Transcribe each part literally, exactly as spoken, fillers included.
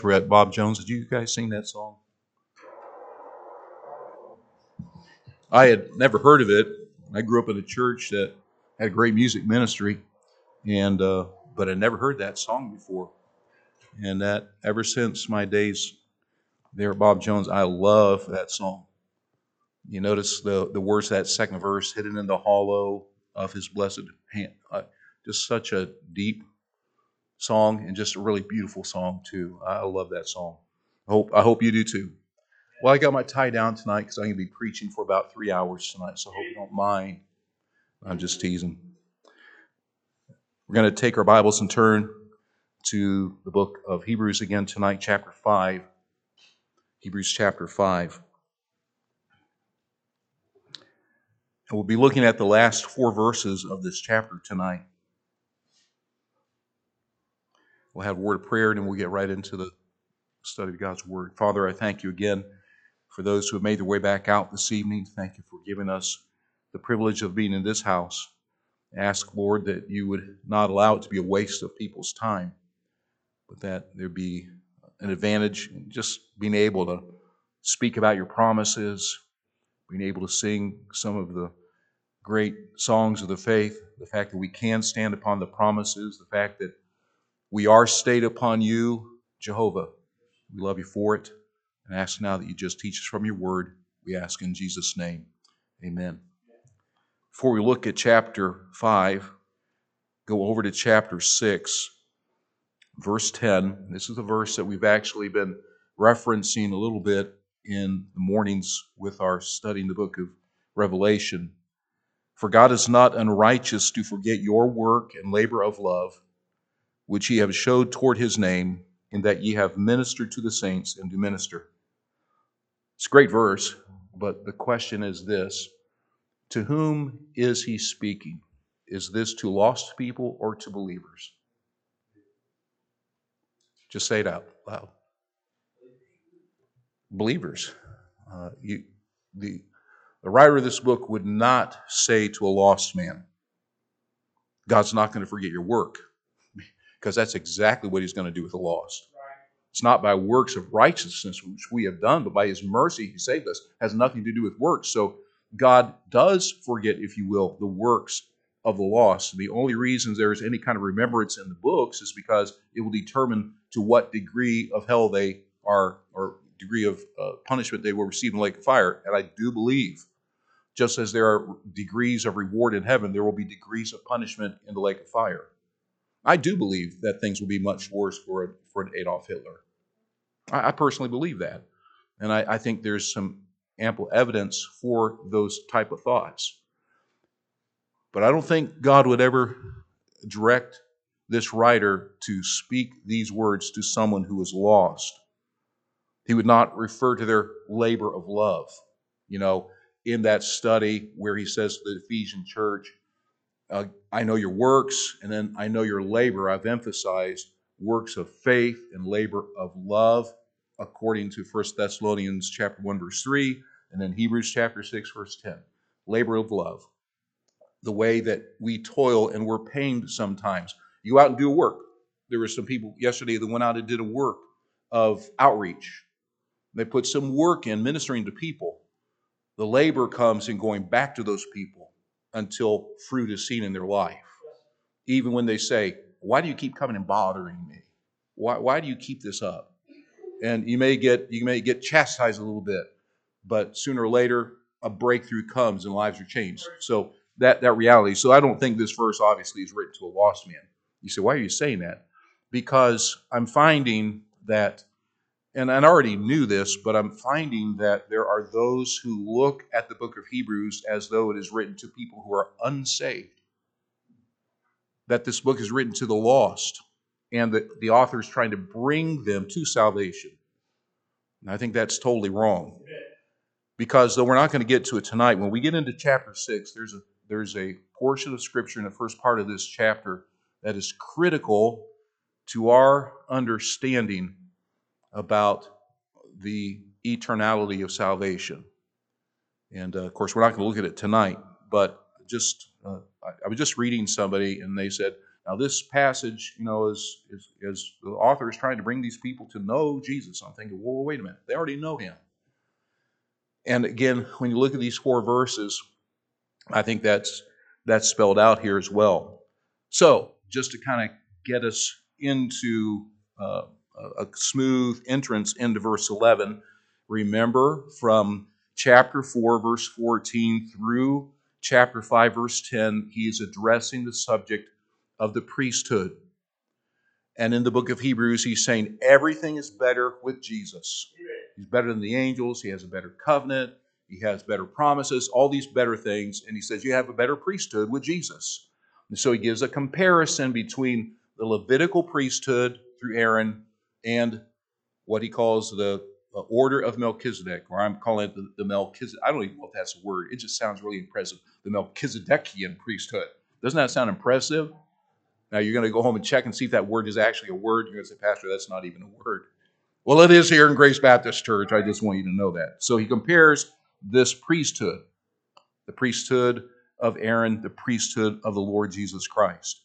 Brett, Bob Jones, did you guys sing that song? I had never heard of it. I grew up in a church that had a great music ministry, and uh, but I never heard that song before. And that ever since my days there at Bob Jones, I love that song. You notice the the words of that second verse, hidden in the hollow of His blessed hand. Uh, just such a deep song and just a really beautiful song too. I love that song. I hope I hope you do too. Well, I got my tie down tonight because I'm going to be preaching for about three hours tonight, so I hope you don't mind. I'm just teasing. We're going to take our Bibles and turn to the book of Hebrews again tonight, chapter five. Hebrews chapter five. And we'll be looking at the last four verses of this chapter tonight. We'll have a word of prayer, and then we'll get right into the study of God's Word. Father, I thank you again for those who have made their way back out this evening. Thank you for giving us the privilege of being in this house. Ask, Lord, that you would not allow it to be a waste of people's time, but that there be an advantage in just being able to speak about your promises, being able to sing some of the great songs of the faith, the fact that we can stand upon the promises, the fact that we are stayed upon you, Jehovah. We love you for it, and ask now that you just teach us from your word. We ask in Jesus' name. Amen. Before we look at chapter five, go over to chapter six, verse ten. This is a verse that we've actually been referencing a little bit in the mornings with our studying the book of Revelation. For God is not unrighteous to forget your work and labor of love, which ye have showed toward his name, in that ye have ministered to the saints and do minister. It's a great verse, but the question is this: to whom is he speaking? Is this to lost people or to believers? Just say it out loud. Believers. Uh, you, the, the writer of this book would not say to a lost man, God's not going to forget your work, because that's exactly what he's going to do with the lost. It's not by works of righteousness which we have done, but by his mercy he saved us. It has nothing to do with works. So God does forget, if you will, the works of the lost. The only reason there is any kind of remembrance in the books is because it will determine to what degree of hell they are, or degree of uh, punishment they will receive in the lake of fire. And I do believe, just as there are degrees of reward in heaven, there will be degrees of punishment in the lake of fire. I do believe that things will be much worse for, for an Adolf Hitler. I, I personally believe that. And I, I think there's some ample evidence for those type of thoughts. But I don't think God would ever direct this writer to speak these words to someone who is lost. He would not refer to their labor of love. You know, in that study where he says to the Ephesian church, uh, I know your works, and then I know your labor. I've emphasized works of faith and labor of love, according to First Thessalonians chapter one, verse three, and then Hebrews chapter six, verse ten. Labor of love. The way that we toil and we're pained sometimes. You go out and do work. There were some people yesterday that went out and did a work of outreach. They put some work in ministering to people. The labor comes in going back to those people until fruit is seen in their life. Even when they say, why do you keep coming and bothering me? Why, why do you keep this up? And you may get you may get chastised a little bit, but sooner or later a breakthrough comes and lives are changed. So that that reality. So I don't think this verse obviously is written to a lost man. You say, why are you saying that? Because I'm finding that, and I already knew this, but I'm finding that there are those who look at the book of Hebrews as though it is written to people who are unsaved. That this book is written to the lost, and that the author is trying to bring them to salvation. And I think that's totally wrong. Because though we're not going to get to it tonight, when we get into chapter six, there's a there's a portion of Scripture in the first part of this chapter that is critical to our understanding about the eternality of salvation. And uh, of course, we're not going to look at it tonight, but just uh, I, I was just reading somebody, and they said, Now, this passage, you know, is, is, is the author is trying to bring these people to know Jesus. I'm thinking, well, wait a minute. They already know him. And again, when you look at these four verses, I think that's that's spelled out here as well. So, just to kind of get us into uh, a smooth entrance into verse eleven, remember from chapter four, verse fourteen through chapter five, verse ten, he is addressing the subject of the priesthood. And in the book of Hebrews, he's saying everything is better with Jesus. He's better than the angels. He has a better covenant. He has better promises, all these better things. And he says you have a better priesthood with Jesus. And so he gives a comparison between the Levitical priesthood through Aaron and what he calls the order of Melchizedek, or I'm calling it the, the Melchizedek. I don't even know if that's a word. It just sounds really impressive. The Melchizedekian priesthood. Doesn't that sound impressive? Now you're going to go home and check and see if that word is actually a word. You're going to say, Pastor, that's not even a word. Well, it is here in Grace Baptist Church. I just want you to know that. So he compares this priesthood, the priesthood of Aaron, the priesthood of the Lord Jesus Christ.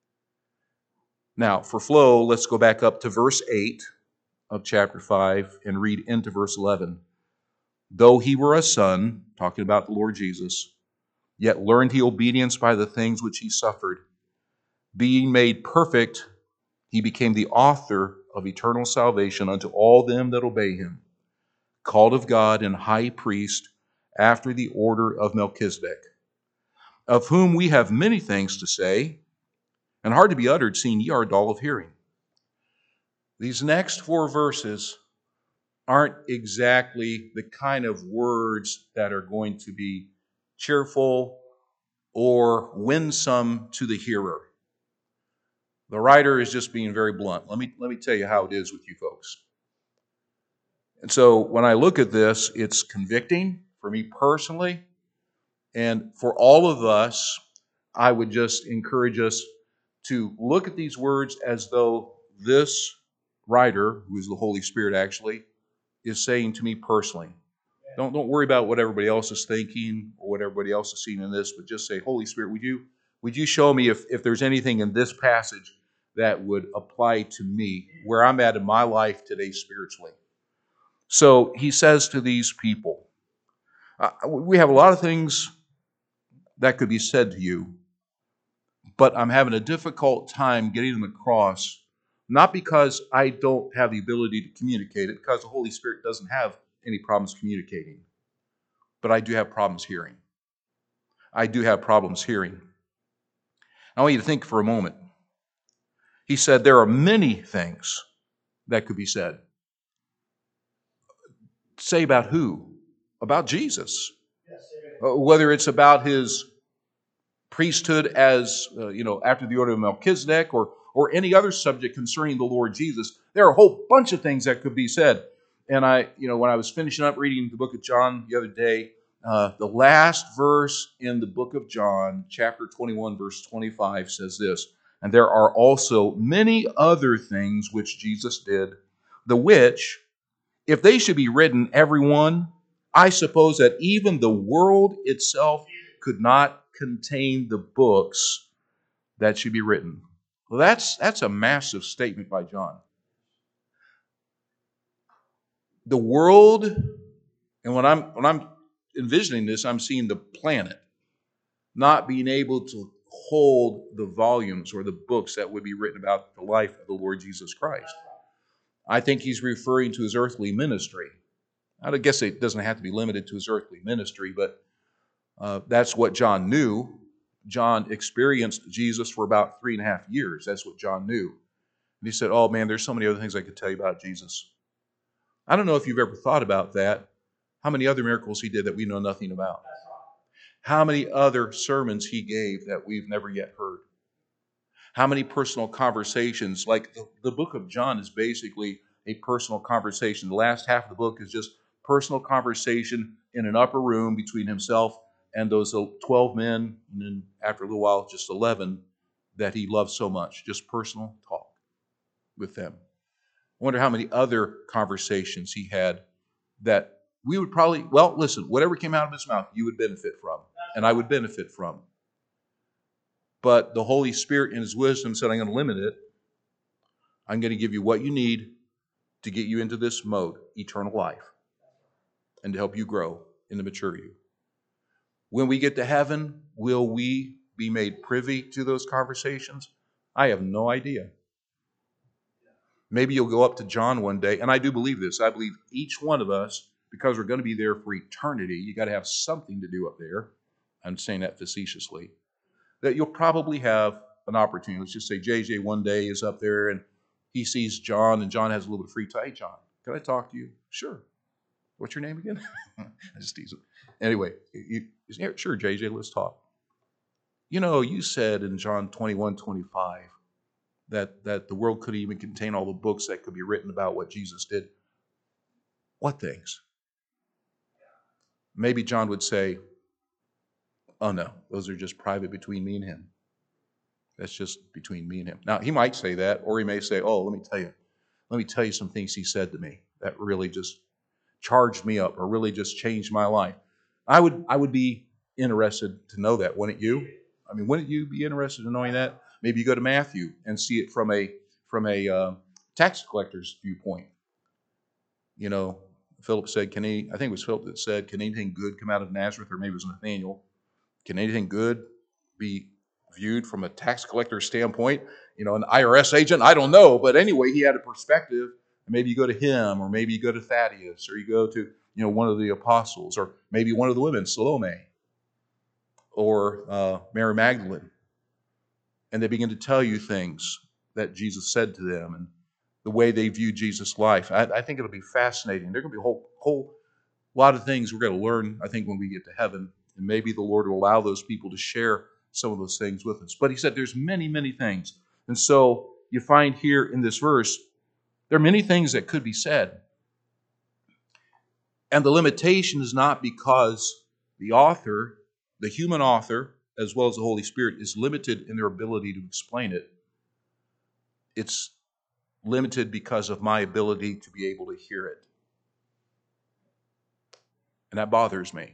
Now, for flow, let's go back up to verse eight of chapter five and read into verse eleven. Though he were a son, talking about the Lord Jesus, yet learned he obedience by the things which he suffered. Being made perfect, he became the author of eternal salvation unto all them that obey him, called of God and high priest after the order of Melchizedek, of whom we have many things to say, and hard to be uttered, seeing ye are dull of hearing. These next four verses aren't exactly the kind of words that are going to be cheerful or winsome to the hearer. The writer is just being very blunt. Let me, let me tell you how it is with you folks. And so when I look at this, it's convicting for me personally. And for all of us, I would just encourage us to look at these words as though this writer, who is the Holy Spirit actually, is saying to me personally. Don't, don't worry about what everybody else is thinking or what everybody else is seeing in this, but just say, Holy Spirit, would you, would you show me if, if there's anything in this passage that would apply to me, where I'm at in my life today spiritually. So he says to these people, uh, we have a lot of things that could be said to you, but I'm having a difficult time getting them across, not because I don't have the ability to communicate it, because the Holy Spirit doesn't have any problems communicating, but I do have problems hearing. I do have problems hearing. I want you to think for a moment. He said there are many things that could be said. Say about who? About Jesus. Uh, whether it's about his priesthood as, uh, you know, after the order of Melchizedek or, or any other subject concerning the Lord Jesus, there are a whole bunch of things that could be said. And I, you know, when I was finishing up reading the book of John the other day, uh, the last verse in the book of John, chapter twenty-one, verse twenty-five says this, and there are also many other things which Jesus did, the which, if they should be written, every one, I suppose that even the world itself could not contain the books that should be written. Well, that's, that's a massive statement by John. The world, and when I'm, when I'm envisioning this, I'm seeing the planet not being able to hold the volumes or the books that would be written about the life of the Lord Jesus Christ. I think he's referring to his earthly ministry. I guess it doesn't have to be limited to his earthly ministry, but uh, that's what John knew. John experienced Jesus for about three and a half years. That's what John knew. And he said, oh man, there's so many other things I could tell you about Jesus. I don't know if you've ever thought about that. How many other miracles he did that we know nothing about? How many other sermons he gave that we've never yet heard? How many personal conversations, like the, the book of John is basically a personal conversation. The last half of the book is just personal conversation in an upper room between himself and those twelve men, and then after a little while, just eleven that he loved so much. Just personal talk with them. I wonder how many other conversations he had that we would probably, well, listen, whatever came out of his mouth, you would benefit from, and I would benefit from. But the Holy Spirit in His wisdom said, I'm going to limit it. I'm going to give you what you need to get you into this mode, eternal life, and to help you grow in the maturity. When we get to heaven, will we be made privy to those conversations? I have no idea. Maybe you'll go up to John one day, and I do believe this. I believe each one of us, because we're going to be there for eternity, you got to have something to do up there. I'm saying that facetiously. That you'll probably have an opportunity. Let's just say J J one day is up there and he sees John, and John has a little bit of free time. Hey, John, can I talk to you? Sure. What's your name again? I just tease him. Anyway, you, yeah, sure, J J, let's talk. You know, you said in John twenty-one, twenty-five that, that the world couldn't even contain all the books that could be written about what Jesus did. What things? Maybe John would say, oh no, those are just private between me and him. That's just between me and him. Now, he might say that, or he may say, oh, let me tell you, let me tell you some things he said to me that really just charged me up or really just changed my life. I would I would be interested to know that, wouldn't you? I mean, wouldn't you be interested in knowing that? Maybe you go to Matthew and see it from a from a uh, tax collector's viewpoint. You know, Philip said, can he, I think it was Philip that said, can anything good come out of Nazareth? Or maybe it was Nathaniel. Can anything good be viewed from a tax collector's standpoint? You know, an I R S agent? I don't know. But anyway, he had a perspective. Maybe you go to him, or maybe you go to Thaddeus, or you go to, you know, one of the apostles, or maybe one of the women, Salome, or uh, Mary Magdalene. And they begin to tell you things that Jesus said to them and the way they view Jesus' life. I, I think it'll be fascinating. There's going to be a whole, whole lot of things we're going to learn, I think, when we get to heaven. And maybe the Lord will allow those people to share some of those things with us. But he said there's many, many things. And so you find here in this verse, there are many things that could be said. And the limitation is not because the author, the human author, as well as the Holy Spirit, is limited in their ability to explain it. It's limited because of my ability to be able to hear it. And that bothers me.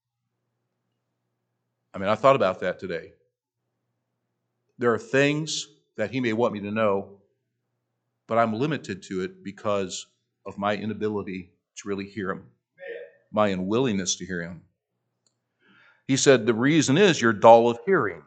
I mean, I thought about that today. There are things that he may want me to know, but I'm limited to it because of my inability to really hear him, my unwillingness to hear him. He said, the reason is you're dull of hearing.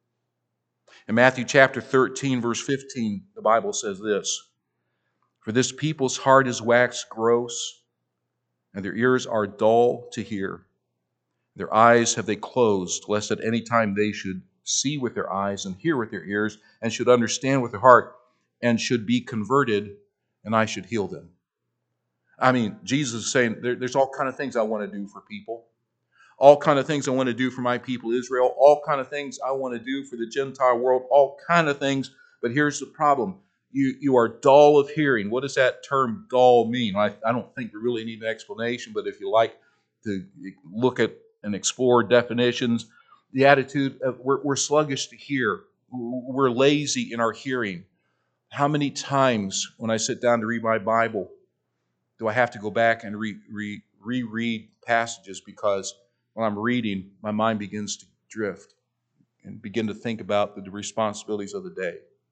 In Matthew chapter thirteen, verse fifteen, the Bible says this, for this people's heart is waxed gross, and their ears are dull to hear. Their eyes have they closed, lest at any time they should see with their eyes and hear with their ears, and should understand with their heart, and should be converted, and I should heal them. I mean, Jesus is saying there, there's all kind of things I want to do for people. All kind of things I want to do for my people Israel. All kind of things I want to do for the Gentile world. All kind of things. But here's the problem. You, you are dull of hearing. What does that term dull mean? I, I don't think we really need an explanation, but if you like to look at and explore definitions, the attitude of we're, we're sluggish to hear. We're lazy in our hearing. How many times when I sit down to read my Bible do I have to go back and re, re, reread passages because when I'm reading, my mind begins to drift and begin to think about the responsibilities of the day.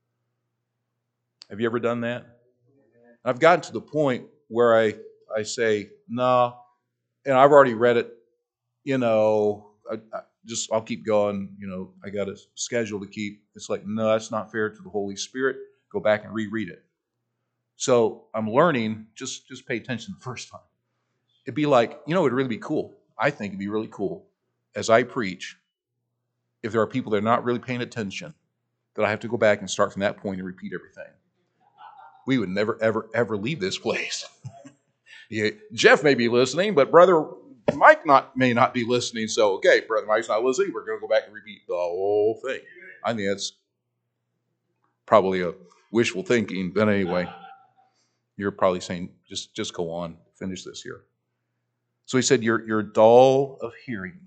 Have you ever done that? I've gotten to the point where I, I say, no, nah, and I've already read it, you know, I, I just, I'll keep going, you know, I got a schedule to keep. It's like, no, that's not fair to the Holy Spirit. Go back and reread it. So I'm learning, just, just pay attention the first time. It'd be like, you know, it'd really be cool. I think it'd be really cool as I preach, if there are people that are not really paying attention, that I have to go back and start from that point and repeat everything. We would never, ever, ever leave this place. Yeah, Jeff may be listening, but Brother Mike not may not be listening. So, okay, Brother Mike's not listening. We're going to go back and repeat the whole thing. I think that's probably a wishful thinking. But anyway, you're probably saying, just, just go on, finish this here. So he said, you're, you're dull of hearing.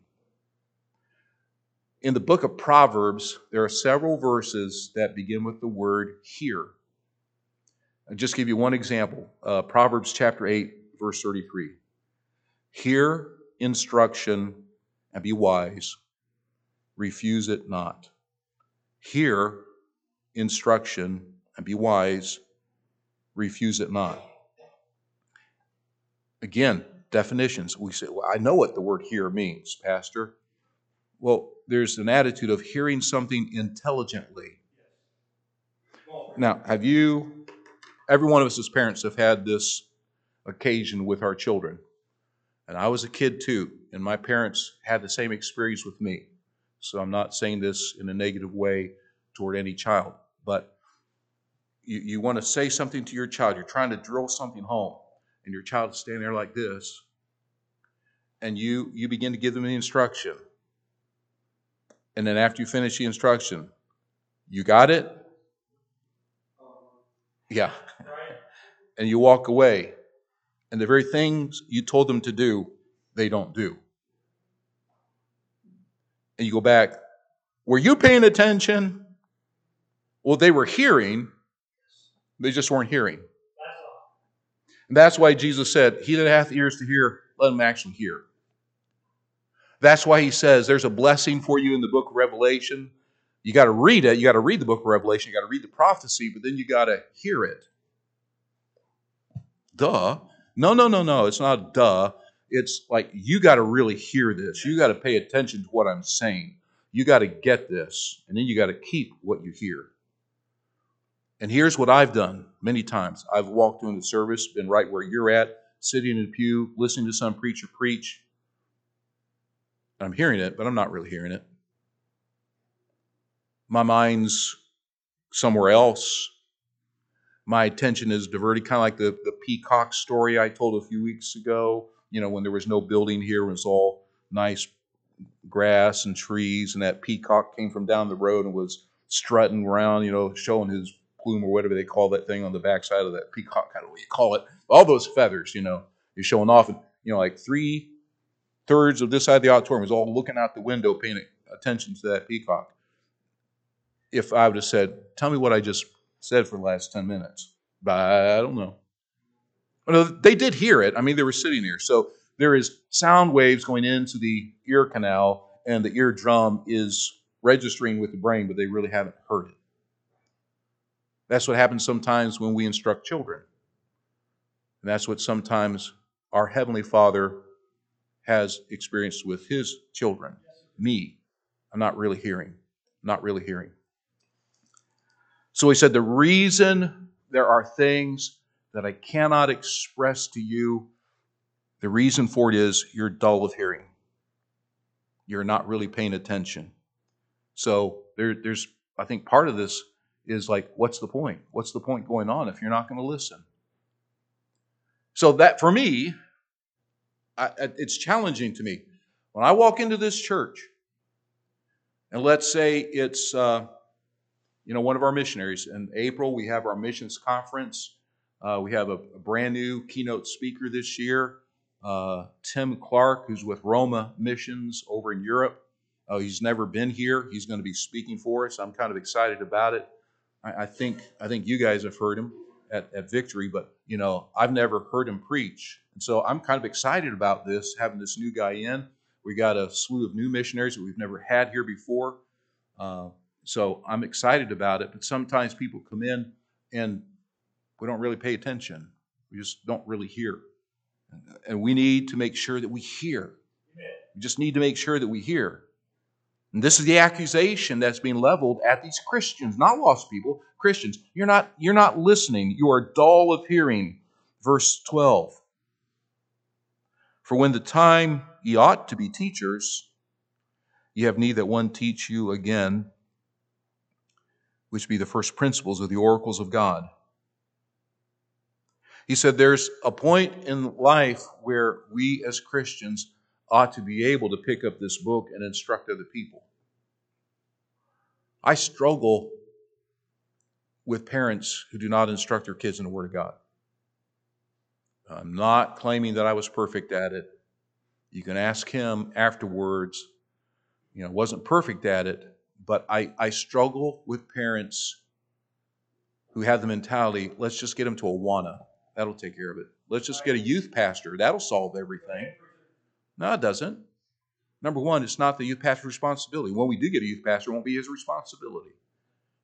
In the book of Proverbs, there are several verses that begin with the word hear. I'll just give you one example. Uh, Proverbs chapter eight, verse thirty-three. Hear instruction and be wise. Refuse it not. Hear instruction and be wise, refuse it not. Again, definitions. We say, well, I know what the word hear means, Pastor. Well, there's an attitude of hearing something intelligently. Now, have you, every one of us as parents have had this occasion with our children. And I was a kid too, and my parents had the same experience with me. So I'm not saying this in a negative way toward any child, but you, you want to say something to your child. You're trying to drill something home, and your child is standing there like this, and you, you begin to give them the instruction. And then after you finish the instruction, you got it? Yeah. And you walk away, and the very things you told them to do, they don't do. And you go back, were you paying attention? Well, they were hearing, they just weren't hearing. And that's why Jesus said, he that hath ears to hear, let him actually hear. That's why he says there's a blessing for you in the book of Revelation. You got to read it. You got to read the book of Revelation. You got to read the prophecy, but then you got to hear it. Duh. No, no, no, no. It's not duh. It's like you got to really hear this. You got to pay attention to what I'm saying. You got to get this, and then you got to keep what you hear. And here's what I've done many times. I've walked into the service, been right where you're at, sitting in a pew, listening to some preacher preach. I'm hearing it, but I'm not really hearing it. My mind's somewhere else. My attention is diverted, kind of like the, the peacock story I told a few weeks ago. You know, when there was no building here, it was all nice grass and trees, and that peacock came from down the road and was strutting around, you know, showing his plume or whatever they call that thing on the backside of that peacock, I don't know what you call it. All those feathers, you know, you're showing off. And, you know, like three thirds of this side of the auditorium was all looking out the window, paying attention to that peacock. If I would have said, tell me what I just said for the last ten minutes, but I don't know. Well, they did hear it. I mean, they were sitting there. So there is sound waves going into the ear canal, and the eardrum is registering with the brain, but they really haven't heard it. That's what happens sometimes when we instruct children. And that's what sometimes our Heavenly Father has experienced with His children. Me. I'm not really hearing. Not really hearing. So he said, the reason there are things that I cannot express to you, the reason for it is you're dull of hearing. You're not really paying attention. So there, there's, I think part of this is like, what's the point? What's the point going on if you're not going to listen? So that, for me, I, it's challenging to me. When I walk into this church, and let's say it's, uh, you know, one of our missionaries. In April, we have our missions conference. Uh, we have a, a brand new keynote speaker this year, uh, Tim Clark, who's with Roma Missions over in Europe. Uh, he's never been here. He's going to be speaking for us. I'm kind of excited about it. I, I think I think you guys have heard him at, at Victory, but you know, I've never heard him preach, and so I'm kind of excited about this, having this new guy in. We got a slew of new missionaries that we've never had here before. Uh, So I'm excited about it, but sometimes people come in and we don't really pay attention. We just don't really hear. And we need to make sure that we hear. We just need to make sure that we hear. And this is the accusation that's being leveled at these Christians, not lost people, Christians. You're not, you're not listening. You are dull of hearing. Verse twelve. For when the time ye ought to be teachers, ye have need that one teach you again, which be the first principles of the oracles of God. He said there's a point in life where we as Christians ought to be able to pick up this book and instruct other people. I struggle with parents who do not instruct their kids in the Word of God. I'm not claiming that I was perfect at it. You can ask him afterwards. You know, wasn't perfect at it, but I, I struggle with parents who have the mentality, let's just get them to Awana. That'll take care of it. Let's just get a youth pastor. That'll solve everything. No, it doesn't. Number one, it's not the youth pastor's responsibility. When we do get a youth pastor, it won't be his responsibility.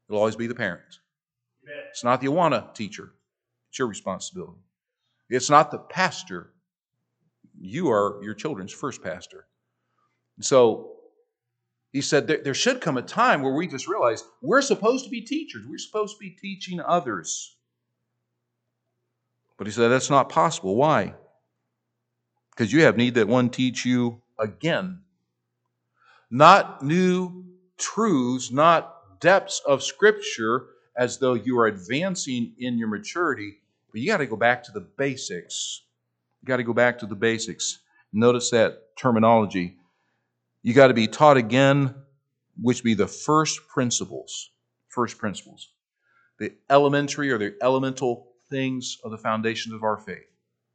It'll always be the parents. It's not the Awana teacher. It's your responsibility. It's not the pastor. You are your children's first pastor. So he said there, there should come a time where we just realize we're supposed to be teachers. We're supposed to be teaching others. But he said that's not possible. Why? Because you have need that one teach you again. Not new truths, not depths of Scripture as though you are advancing in your maturity, but you got to go back to the basics. You got to go back to the basics. Notice that terminology. You got to be taught again, which be the first principles. First principles. The elementary or the elemental things of the foundations of our faith.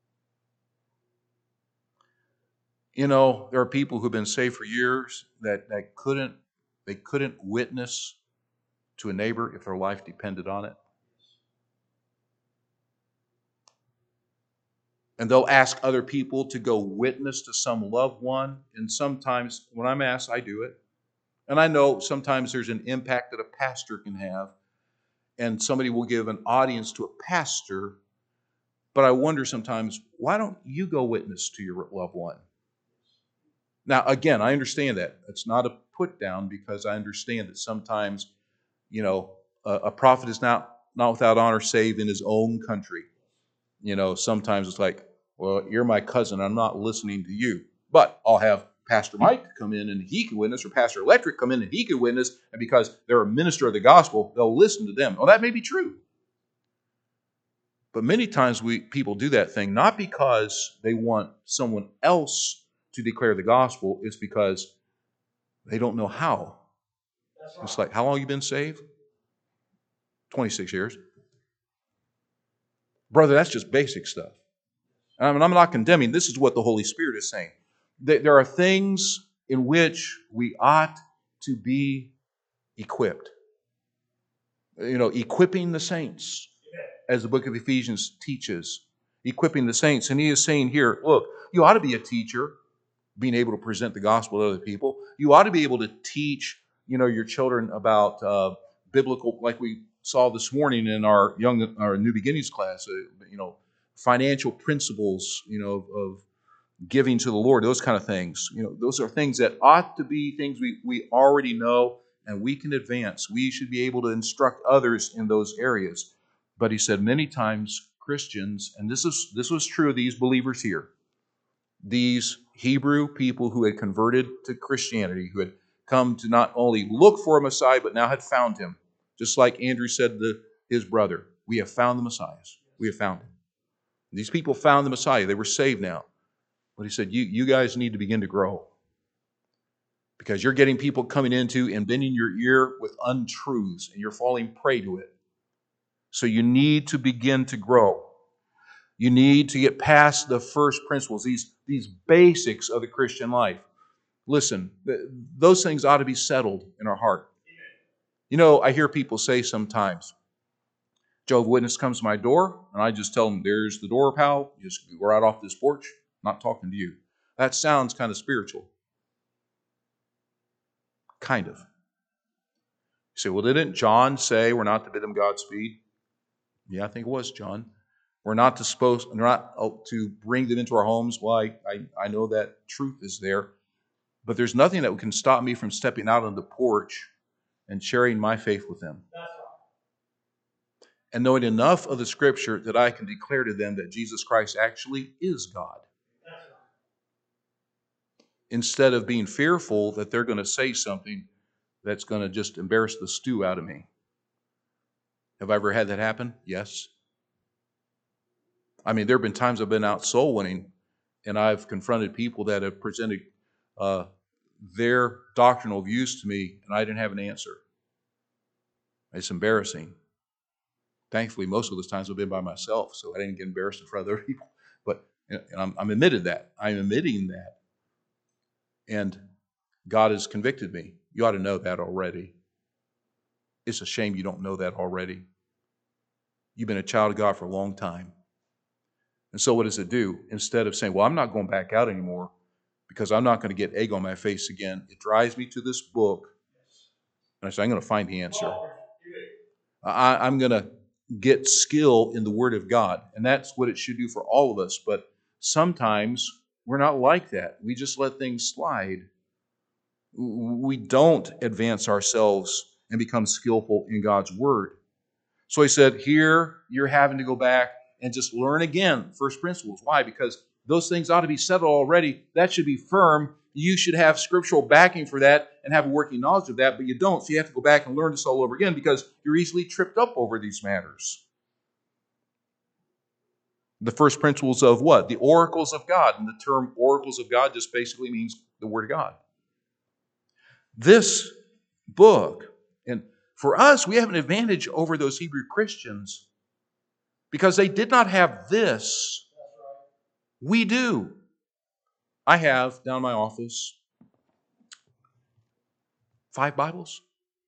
You know, there are people who've been saved for years that, that couldn't, they couldn't witness to a neighbor if their life depended on it. And they'll ask other people to go witness to some loved one. And sometimes when I'm asked, I do it. And I know sometimes there's an impact that a pastor can have. And somebody will give an audience to a pastor. But I wonder sometimes, why don't you go witness to your loved one? Now, again, I understand that. It's not a put down because I understand that sometimes, you know, a, a prophet is not, not without honor save in his own country. You know, sometimes it's like, well, you're my cousin. I'm not listening to you. But I'll have Pastor Mike come in and he can witness, or Pastor Electric come in and he can witness. And because they're a minister of the gospel, they'll listen to them. Well, that may be true. But many times we people do that thing, not because they want someone else to declare the gospel, it's because they don't know how. Right. It's like, how long have you been saved? twenty-six years. Brother, that's just basic stuff. I mean, I'm not condemning. This is what the Holy Spirit is saying. There are things in which we ought to be equipped. You know, equipping the saints, as the book of Ephesians teaches. Equipping the saints. And he is saying here, look, you ought to be a teacher, being able to present the gospel to other people. You ought to be able to teach, you know, your children about uh, biblical, like we saw this morning in our young, our New Beginnings class, uh, you know, financial principles, you know, of giving to the Lord, those kind of things. You know, those are things that ought to be things we, we already know and we can advance. We should be able to instruct others in those areas. But he said many times Christians, and this is this was true of these believers here, these Hebrew people who had converted to Christianity, who had come to not only look for a Messiah, but now had found him. Just like Andrew said to his brother, we have found the Messiah. We have found him. These people found the Messiah. They were saved now. But he said, you, you guys need to begin to grow. Because you're getting people coming into and bending your ear with untruths, and you're falling prey to it. So you need to begin to grow. You need to get past the first principles, these, these basics of the Christian life. Listen, th- those things ought to be settled in our heart. You know, I hear people say sometimes, Jehovah's Witness comes to my door, and I just tell them, there's the door, pal. Just go right off this porch. I'm not talking to you. That sounds kind of spiritual. Kind of. You say, well, didn't John say we're not to bid them Godspeed? Yeah, I think it was John. We're not to supposed, we're not to bring them into our homes. Well, I, I, I know that truth is there. But there's nothing that can stop me from stepping out on the porch and sharing my faith with them. That's right. And knowing enough of the Scripture that I can declare to them that Jesus Christ actually is God. That's right. Instead of being fearful that they're going to say something that's going to just embarrass the stew out of me. Have I ever had that happen? Yes. I mean, there have been times I've been out soul winning, and I've confronted people that have presented uh, their doctrinal views to me, and I didn't have an answer. It's embarrassing. Thankfully, most of those times I've been by myself, so I didn't get embarrassed in front of other people. But and I'm, I'm admitted that. I'm admitting that. And God has convicted me. You ought to know that already. It's a shame you don't know that already. You've been a child of God for a long time. And so what does it do? Instead of saying, well, I'm not going back out anymore because I'm not going to get egg on my face again, it drives me to this book. And I say, I'm going to find the answer. I, I'm going to get skill in the Word of God. And that's what it should do for all of us. But sometimes we're not like that. We just let things slide. We don't advance ourselves and become skillful in God's Word. So he said, here you're having to go back and just learn again first principles. Why? Because those things ought to be settled already. That should be firm. You should have scriptural backing for that and have a working knowledge of that, but you don't. So you have to go back and learn this all over again because you're easily tripped up over these matters. The first principles of what? The oracles of God. And the term oracles of God just basically means the Word of God. This book, and for us, we have an advantage over those Hebrew Christians because they did not have this. We do. I have down in my office five Bibles.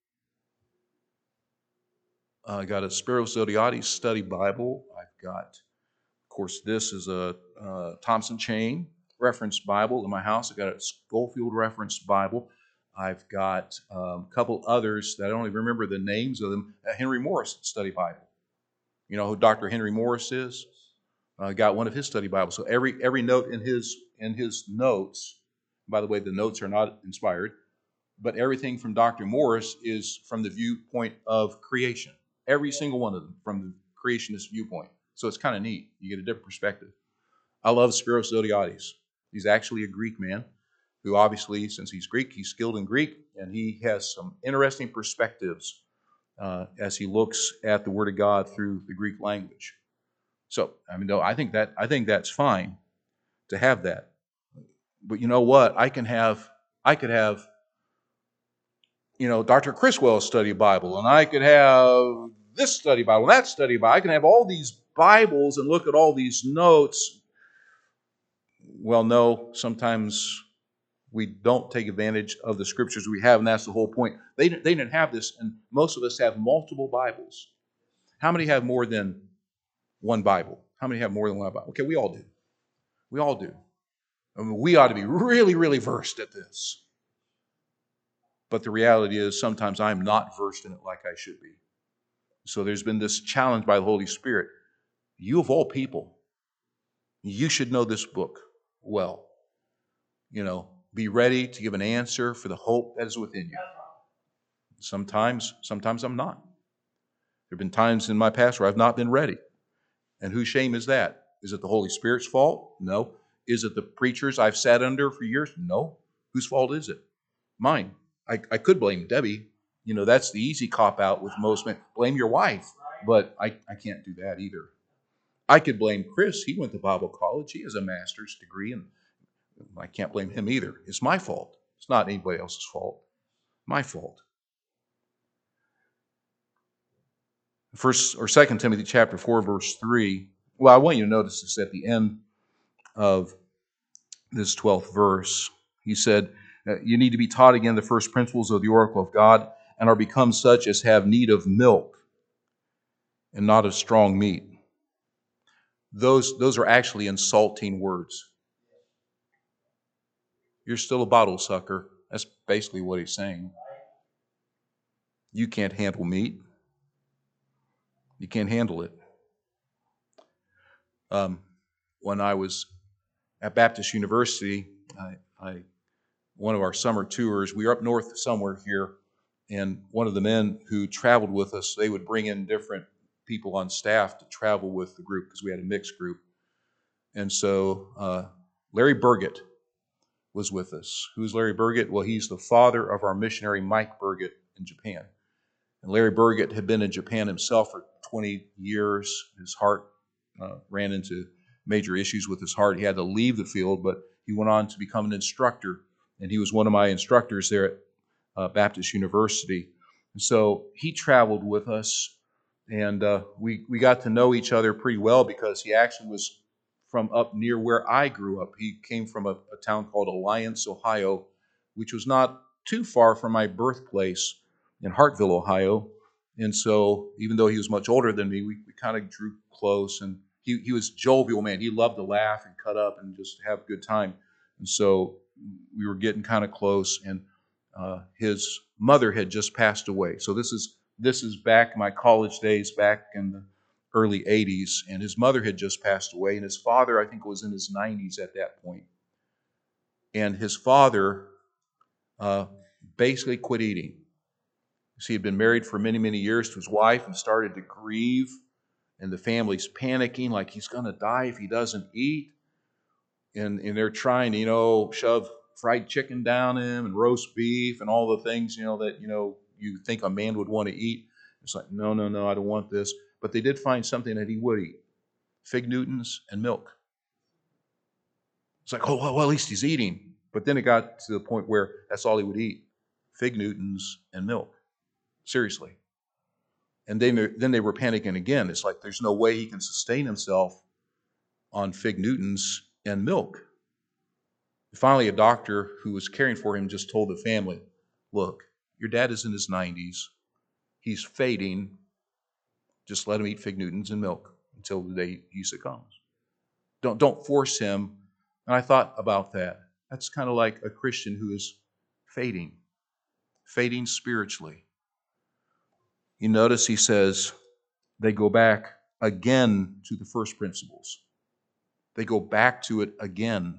Uh, I got a Spiros Zodhiates study Bible. I've got, of course, this is a uh, Thompson Chain reference Bible in my house. I've got a Schofield reference Bible. I've got um, a couple others that I don't even remember the names of them. A Henry Morris study Bible. You know who Doctor Henry Morris is? I uh, got one of his study Bibles. So every every note in his in his notes, by the way, the notes are not inspired, but everything from Doctor Morris is from the viewpoint of creation. Every single one of them from the creationist viewpoint. So it's kind of neat. You get a different perspective. I love Spiros Zodhiates. He's actually a Greek man who obviously, since he's Greek, he's skilled in Greek, and he has some interesting perspectives uh, as he looks at the Word of God through the Greek language. So, I mean, no, I think that I think that's fine to have that. But you know what? I can have, I could have, you know, Doctor Criswell's study Bible, and I could have this study Bible, that study Bible. I can have all these Bibles and look at all these notes. Well, no, sometimes we don't take advantage of the scriptures we have, and that's the whole point. They didn't, they didn't have this, and most of us have multiple Bibles. How many have more than one Bible? How many have more than one Bible? Okay, we all do. We all do. I mean, we ought to be really, really versed at this. But the reality is sometimes I'm not versed in it like I should be. So there's been this challenge by the Holy Spirit. You of all people, you should know this book well. You know, be ready to give an answer for the hope that is within you. Sometimes, sometimes I'm not. There have been times in my past where I've not been ready. And whose shame is that? Is it the Holy Spirit's fault? No. Is it the preachers I've sat under for years? No. Whose fault is it? Mine. I, I could blame Debbie. You know, that's the easy cop-out with most men. Blame your wife. But I, I can't do that either. I could blame Chris. He went to Bible college. He has a master's degree, and I can't blame him either. It's my fault. It's not anybody else's fault. My fault. First or Second Timothy chapter four, verse three. Well, I want you to notice this at the end of this twelfth verse. He said, you need to be taught again the first principles of the oracle of God, and are become such as have need of milk and not of strong meat. Those, those are actually insulting words. You're still a bottle sucker. That's basically what he's saying. You can't handle meat. You can't handle it. Um, when I was at Baptist University, I, I one of our summer tours, we were up north somewhere here, and one of the men who traveled with us, they would bring in different people on staff to travel with the group because we had a mixed group. And so uh, Larry Burgett was with us. Who's Larry Burgett? Well, he's the father of our missionary Mike Burgett in Japan. And Larry Burgett had been in Japan himself for twenty years. His heart uh, ran into major issues with his heart. He had to leave the field, but he went on to become an instructor. And he was one of my instructors there at uh, Baptist University. And so he traveled with us, and uh, we, we got to know each other pretty well because he actually was from up near where I grew up. He came from a, a town called Alliance, Ohio, which was not too far from my birthplace in Hartville, Ohio. And so even though he was much older than me, we, we kind of drew close. And he, he was a jovial man. He loved to laugh and cut up and just have a good time. And so we were getting kind of close, and uh, his mother had just passed away. So this is This is back in my college days, back in the early eighties, and his mother had just passed away, and his father, I think, was in his nineties at that point. And his father uh, basically quit eating. He had been married for many, many years to his wife and started to grieve, and the family's panicking like he's going to die if he doesn't eat. And, and they're trying to, you know, shove fried chicken down him and roast beef and all the things, you know, that, you know, you think a man would want to eat. It's like, no, no, no, I don't want this. But they did find something that he would eat. Fig Newtons and milk. It's like, oh, well, well, at least he's eating. But then it got to the point where that's all he would eat. Fig Newtons and milk. Seriously. And then, then they were panicking again. It's like there's no way he can sustain himself on Fig Newtons and milk. Finally, a doctor who was caring for him just told the family, look, your dad is in his nineties. He's fading. Just let him eat Fig Newtons and milk until the day he succumbs. Don't, don't force him. And I thought about that. That's kind of like a Christian who is fading, fading spiritually. You notice he says they go back again to the first principles. They go back to it again.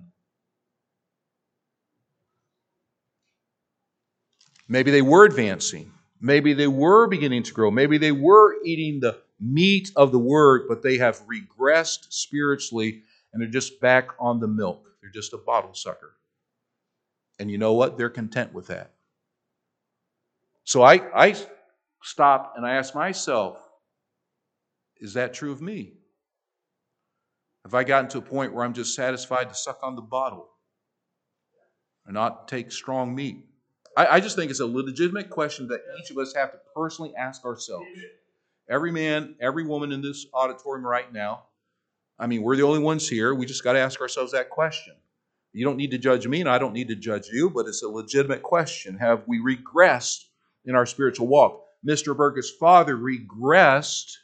Maybe they were advancing. Maybe they were beginning to grow. Maybe they were eating the meat of the Word, but they have regressed spiritually and they're just back on the milk. They're just a bottle sucker. And you know what? They're content with that. So I, I stop and I ask myself, is that true of me? Have I gotten to a point where I'm just satisfied to suck on the bottle and not take strong meat? I, I just think it's a legitimate question that each of us have to personally ask ourselves. Every man, every woman in this auditorium right now, I mean, we're the only ones here. We just got to ask ourselves that question. You don't need to judge me, and I don't need to judge you, but it's a legitimate question. Have we regressed in our spiritual walk? Mister Berger's father regressed,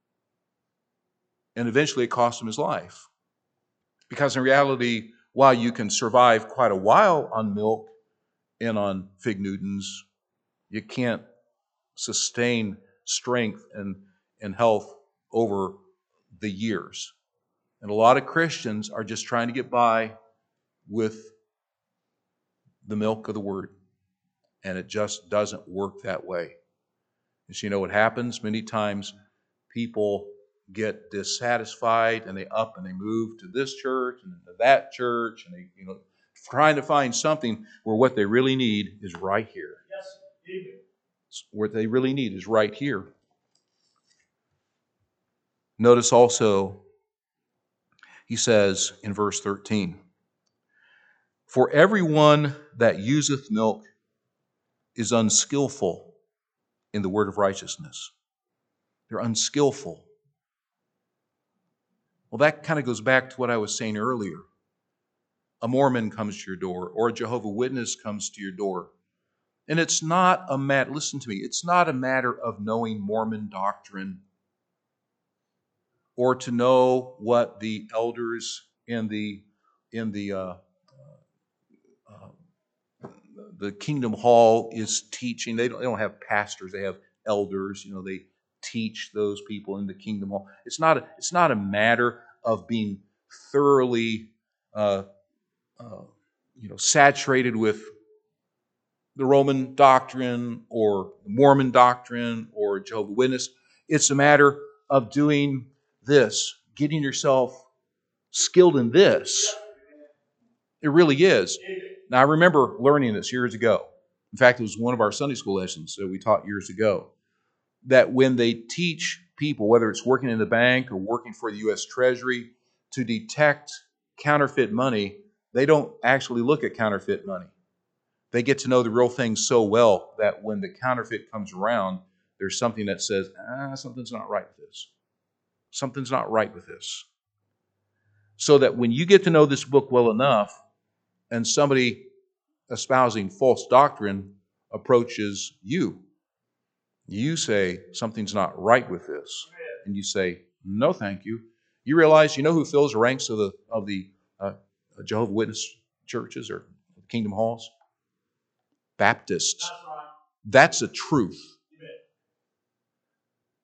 and eventually it cost him his life. Because in reality, while you can survive quite a while on milk and on Fig Newtons, you can't sustain strength and, and health over the years. And a lot of Christians are just trying to get by with the milk of the Word. And it just doesn't work that way. And so you know what happens? Many times people get dissatisfied and they up and they move to this church and to that church and they, you know, trying to find something where what they really need is right here. Yes. What they really need is right here. Notice also, he says in verse thirteen, for everyone that useth milk is unskillful in the word of righteousness. They're unskillful. Well, that kind of goes back to what I was saying earlier. A Mormon comes to your door, or a Jehovah's Witness comes to your door. And it's not a matter, listen to me, it's not a matter of knowing Mormon doctrine or to know what the elders in the in the uh, uh, the Kingdom Hall is teaching. They don't, they don't have pastors; they have elders. You know, they teach those people in the Kingdom Hall. It's not a, it's not a matter of being thoroughly uh, uh, you know saturated with the Roman doctrine or the Mormon doctrine or Jehovah's Witness. It's a matter of doing this, getting yourself skilled in this. It really is. Now, I remember learning this years ago. In fact, it was one of our Sunday school lessons that we taught years ago, that when they teach people, whether it's working in the bank or working for the U S Treasury, to detect counterfeit money, they don't actually look at counterfeit money. They get to know the real thing so well that when the counterfeit comes around, there's something that says, ah, something's not right with this. Something's not right with this. So that when you get to know this book well enough, and somebody espousing false doctrine approaches you, you say, something's not right with this. And you say, no, thank you. You realize, you know who fills the ranks of the of the uh, Jehovah's Witness churches or Kingdom Halls? Baptists. That's a truth.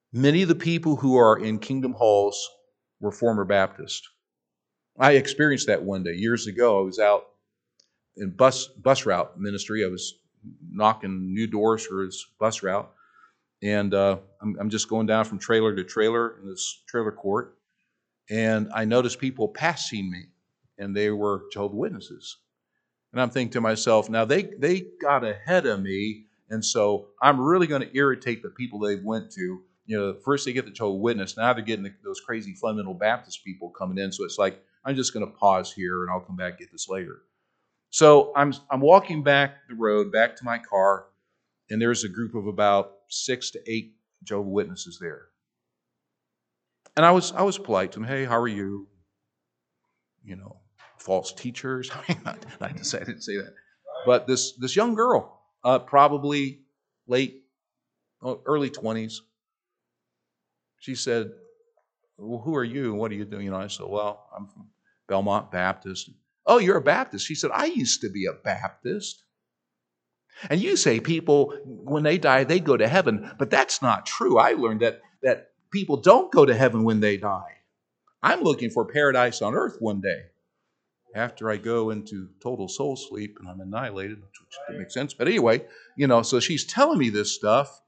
Many of the people who are in Kingdom Halls were former Baptists. I experienced that one day. Years ago, I was out in bus bus route ministry. I was knocking new doors for his bus route. And uh, I'm, I'm just going down from trailer to trailer in this trailer court. And I noticed people passing me, and they were Jehovah's Witnesses. And I'm thinking to myself, now they, they got ahead of me, and so I'm really going to irritate the people they went to. You know, first they get the Jehovah's Witness, now they're getting the, those crazy fundamental Baptist people coming in. So it's like, I'm just going to pause here, and I'll come back and get this later. So I'm I'm walking back the road, back to my car, and there's a group of about six to eight Jehovah's Witnesses there. And I was I was polite to them. Hey, how are you? You know, false teachers. I mean, not, not to say I didn't say that, but this this young girl, uh, probably late, oh, early twenties. She said, "Well, who are you? What are you doing?" You know, I said, "Well, I'm from Belmont Baptist." "Oh, you're a Baptist?" She said, "I used to be a Baptist." And you say people, when they die, they go to heaven, but that's not true. I learned that that people don't go to heaven when they die. I'm looking for paradise on earth one day. After I go into total soul sleep and I'm annihilated, which doesn't make sense. But anyway, you know, so she's telling me this stuff.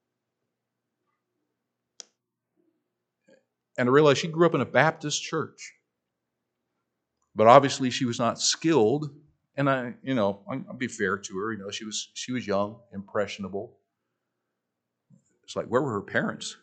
And I realized she grew up in a Baptist church. But obviously she was not skilled. And I, you know, I'll be fair to her. You know, she was she was young, impressionable. It's like, where were her parents?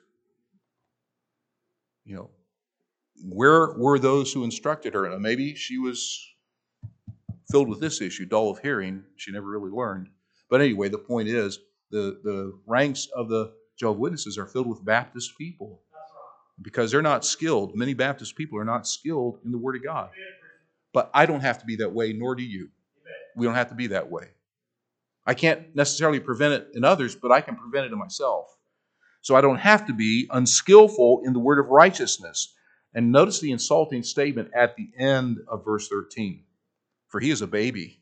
You know, where were those who instructed her? And maybe she was filled with this issue, dull of hearing. She never really learned. But anyway, the point is, the, the ranks of the Jehovah's Witnesses are filled with Baptist people because they're not skilled. Many Baptist people are not skilled in the Word of God. But I don't have to be that way, nor do you. We don't have to be that way. I can't necessarily prevent it in others, but I can prevent it in myself. So I don't have to be unskillful in the word of righteousness. And notice the insulting statement at the end of verse thirteen. For he is a baby.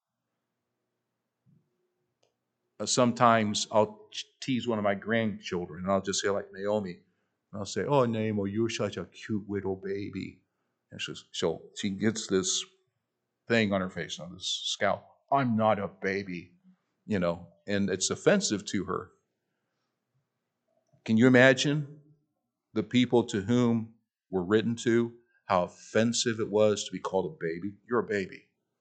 Uh, sometimes I'll tease one of my grandchildren, and I'll just say like Naomi. And I'll say, "Oh, Naomi, you're such a cute little baby." And she's, she'll, she gets this thing on her face, on this scowl. "I'm not a baby," you know, and it's offensive to her. Can you imagine the people to whom we're written to, how offensive it was to be called a baby? You're a baby.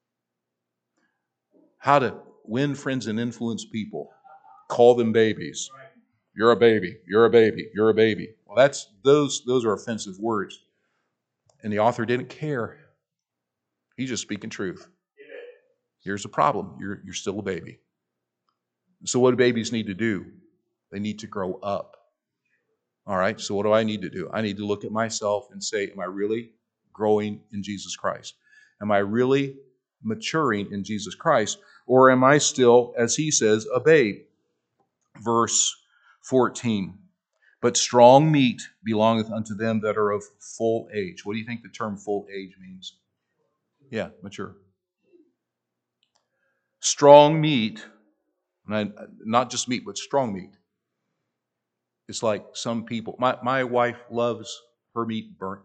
How to win friends and influence people. Call them babies. You're a baby. You're a baby. You're a baby. Well, that's those those are offensive words. And the author didn't care. He's just speaking truth. Here's the problem. You're you're still a baby. So what do babies need to do? They need to grow up. All right, so what do I need to do? I need to look at myself and say, am I really growing in Jesus Christ? Am I really maturing in Jesus Christ? Or am I still, as he says, a babe? Verse fourteen. But strong meat belongeth unto them that are of full age. What do you think the term full age means? Yeah, mature. Strong meat, not just meat, but strong meat. It's like some people, my, my wife loves her meat burnt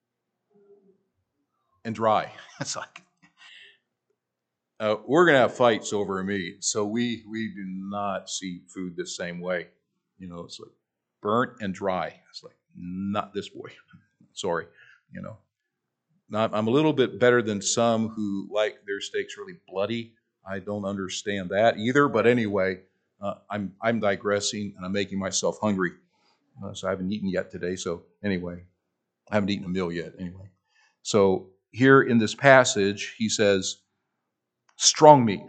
and dry. It's like, uh, we're going to have fights over meat, so we, we do not see food the same way. You know, it's like burnt and dry. It's like, not this boy. Sorry, you know. Not, I'm a little bit better than some who like their steaks really bloody. I don't understand that either, but anyway, uh, I'm, I'm digressing and I'm making myself hungry. Uh, so I haven't eaten yet today, so anyway, I haven't eaten a meal yet anyway. So here in this passage, he says, strong meat.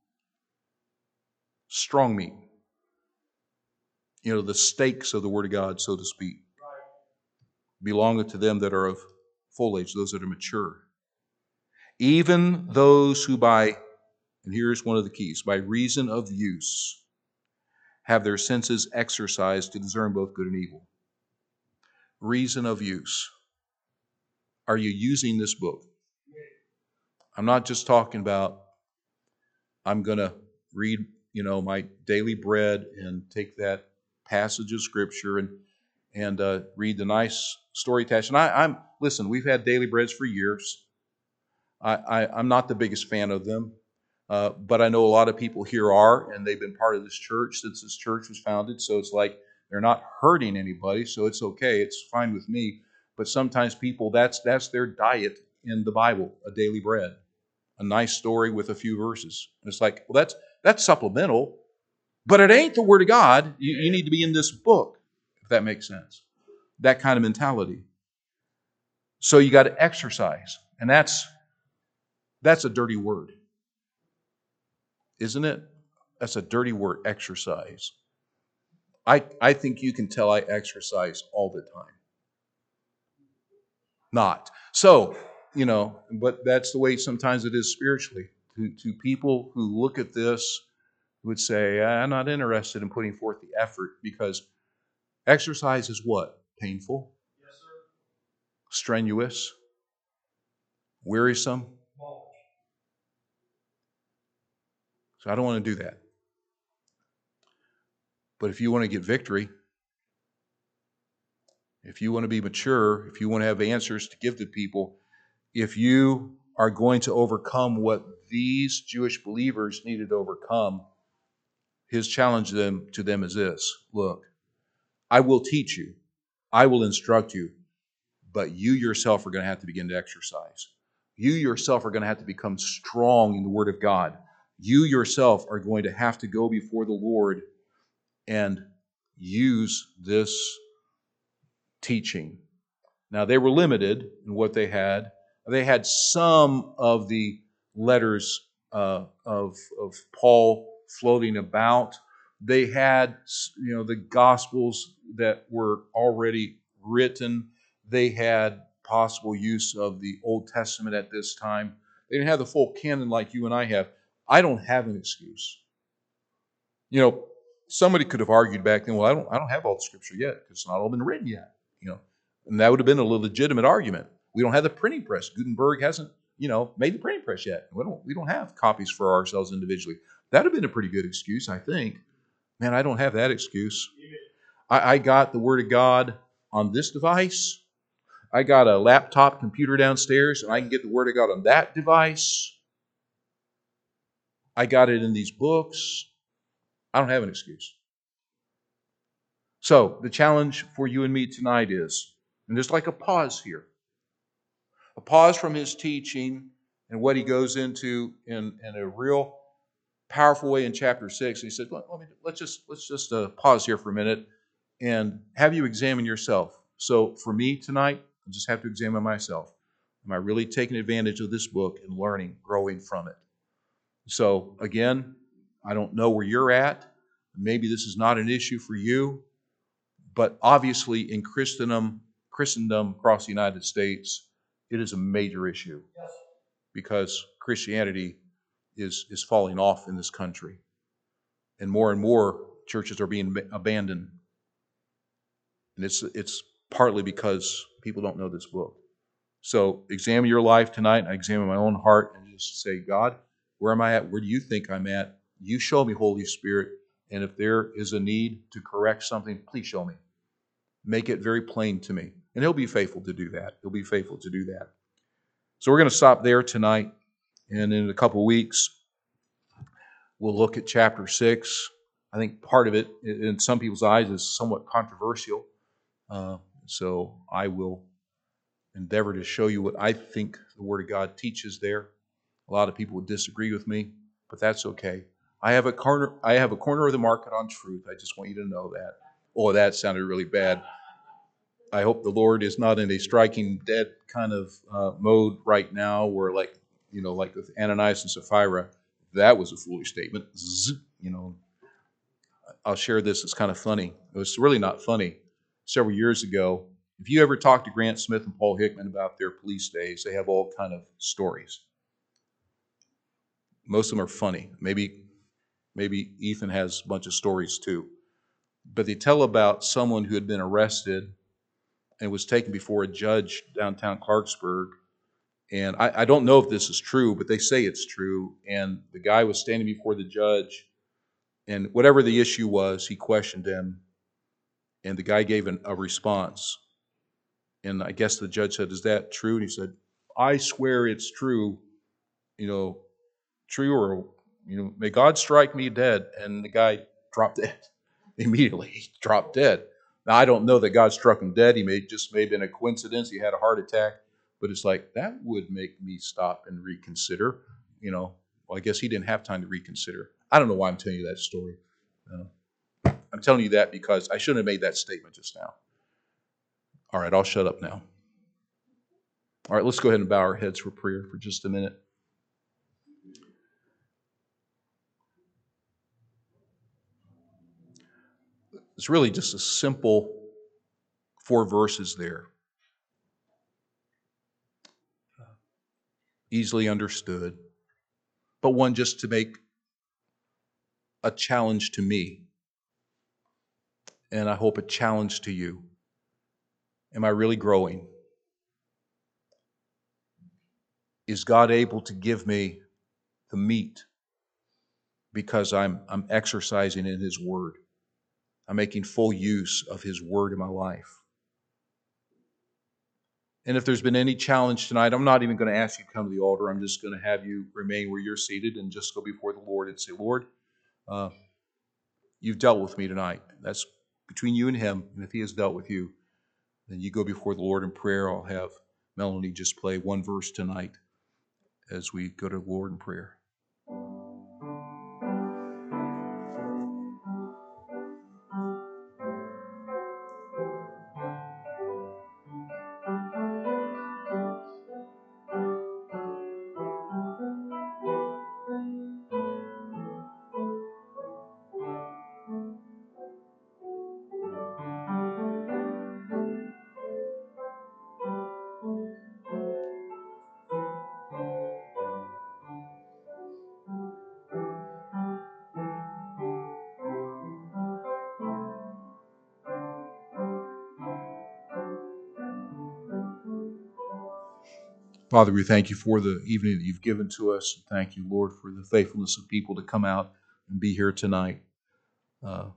Strong meat. You know, the steaks of the Word of God, so to speak, belongeth to them that are of full age, those that are mature. Even those who by, and here's one of the keys, by reason of use, have their senses exercised to discern both good and evil. Reason of use. Are you using this book? I'm not just talking about, I'm going to read, you know, my daily bread and take that passage of Scripture and and uh, read the nice story attached. And I, I'm listen. We've had Daily Breads for years. I, I, I'm not the biggest fan of them, uh, but I know a lot of people here are, and they've been part of this church since this church was founded. So it's like they're not hurting anybody, so it's okay. It's fine with me. But sometimes people, that's that's their diet in the Bible, a daily bread, a nice story with a few verses. And it's like, well, that's that's supplemental, but it ain't the Word of God. You, you need to be in this book, if that makes sense. That kind of mentality. So you got to exercise, and that's that's a dirty word, isn't it? That's a dirty word, exercise. I I think you can tell I exercise all the time. Not. So, you know, but that's the way sometimes it is spiritually. To, to people who look at this would say, I'm not interested in putting forth the effort because exercise is what? Painful? Yes, sir. Strenuous? Wearisome? So I don't want to do that. But if you want to get victory, if you want to be mature, if you want to have answers to give to people, if you are going to overcome what these Jewish believers needed to overcome, his challenge to them, to them is this. Look, I will teach you. I will instruct you. But you yourself are going to have to begin to exercise. You yourself are going to have to become strong in the Word of God. You yourself are going to have to go before the Lord and use this teaching. Now, they were limited in what they had. They had some of the letters uh, of, of Paul floating about. They had, you know, the Gospels that were already written. They had possible use of the Old Testament at this time. They didn't have the full canon like you and I have. I don't have an excuse. You know, somebody could have argued back then, well, I don't, I don't have all the Scripture yet because it's not all been written yet. You know, and that would have been a legitimate argument. We don't have the printing press. Gutenberg hasn't, you know, made the printing press yet. We don't, we don't have copies for ourselves individually. That would have been a pretty good excuse, I think. Man, I don't have that excuse. I, I got the Word of God on this device. I got a laptop computer downstairs, and I can get the Word of God on that device. I got it in these books. I don't have an excuse. So, the challenge for you and me tonight is, and there's like a pause here, a pause from his teaching and what he goes into in, in a real powerful way in chapter six. And he said, let, let me, let's just, let's just uh, pause here for a minute and have you examine yourself. So, for me tonight, I just have to examine myself. Am I really taking advantage of this book and learning, growing from it? So, again, I don't know where you're at. Maybe this is not an issue for you. But obviously, in Christendom, Christendom across the United States, it is a major issue because Christianity is, is falling off in this country. And more and more churches are being abandoned. And it's, it's partly because people don't know this book. So examine your life tonight. I examine my own heart and just say, God, where am I at? Where do you think I'm at? You show me, Holy Spirit. And if there is a need to correct something, please show me. Make it very plain to me. And he'll be faithful to do that. He'll be faithful to do that. So we're going to stop there tonight. And in a couple weeks, we'll look at chapter six. I think part of it, in some people's eyes, is somewhat controversial. Uh, so I will endeavor to show you what I think the Word of God teaches there. A lot of people would disagree with me, but that's okay. I have a corner, I have a corner of the market on truth. I just want you to know that. Oh, that sounded really bad. I hope the Lord is not in a striking dead kind of uh, mode right now where like, you know, like with Ananias and Sapphira, that was a foolish statement. Zzz, you know, I'll share this. It's kind of funny. It was really not funny. Several years ago, if you ever talk to Grant Smith and Paul Hickman about their police days, they have all kind of stories. Most of them are funny. Maybe, maybe Ethan has a bunch of stories too. But they tell about someone who had been arrested and was taken before a judge downtown Clarksburg. And I, I don't know if this is true, but they say it's true. And the guy was standing before the judge, and whatever the issue was, he questioned him. And the guy gave an, a response. And I guess the judge said, "Is that true?" And he said, "I swear it's true, you know, true or, you know, may God strike me dead." And the guy dropped dead. Immediately, he dropped dead. Now, I don't know that God struck him dead. He may just may have been a coincidence. He had a heart attack. But it's like, that would make me stop and reconsider. You know, well, I guess he didn't have time to reconsider. I don't know why I'm telling you that story. Uh, I'm telling you that because I shouldn't have made that statement just now. All right, I'll shut up now. All right, let's go ahead and bow our heads for prayer for just a minute. It's really just a simple four verses there. Easily understood, but one just to make a challenge to me, and I hope a challenge to you. Am I really growing? Is God able to give me the meat because I'm, I'm exercising in His Word? I'm making full use of His Word in my life. And if there's been any challenge tonight, I'm not even going to ask you to come to the altar. I'm just going to have you remain where you're seated and just go before the Lord and say, "Lord, uh, you've dealt with me tonight." That's between you and Him. And if He has dealt with you, then you go before the Lord in prayer. I'll have Melanie just play one verse tonight as we go to the Lord in prayer. Father, we thank you for the evening that you've given to us. Thank you, Lord, for the faithfulness of people to come out and be here tonight. Uh,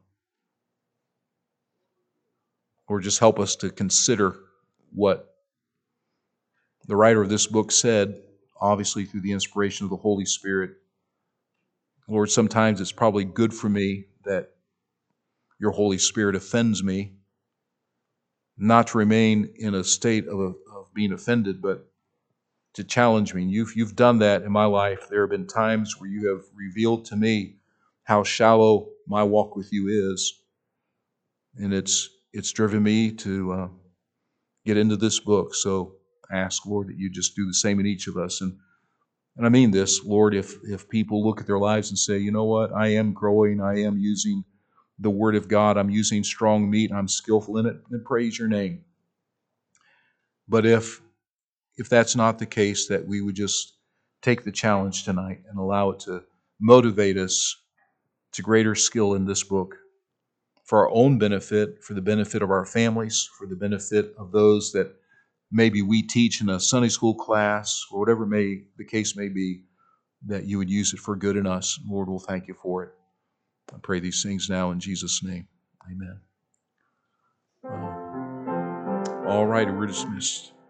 Lord, just help us to consider what the writer of this book said, obviously through the inspiration of the Holy Spirit. Lord, sometimes it's probably good for me that your Holy Spirit offends me, not to remain in a state of, of being offended, but to challenge me. And you've, you've done that in my life. There have been times where you have revealed to me how shallow my walk with you is. And it's it's driven me to uh, get into this book. So I ask, Lord, that you just do the same in each of us. And and I mean this, Lord, if if people look at their lives and say, "You know what, I am growing, I am using the Word of God, I'm using strong meat, I'm skillful in it," then praise your name. But if if that's not the case, that we would just take the challenge tonight and allow it to motivate us to greater skill in this book for our own benefit, for the benefit of our families, for the benefit of those that maybe we teach in a Sunday school class, or whatever may the case may be, that you would use it for good in us. Lord, we'll thank you for it. I pray these things now in Jesus' name. Amen. Uh, all right, we're dismissed.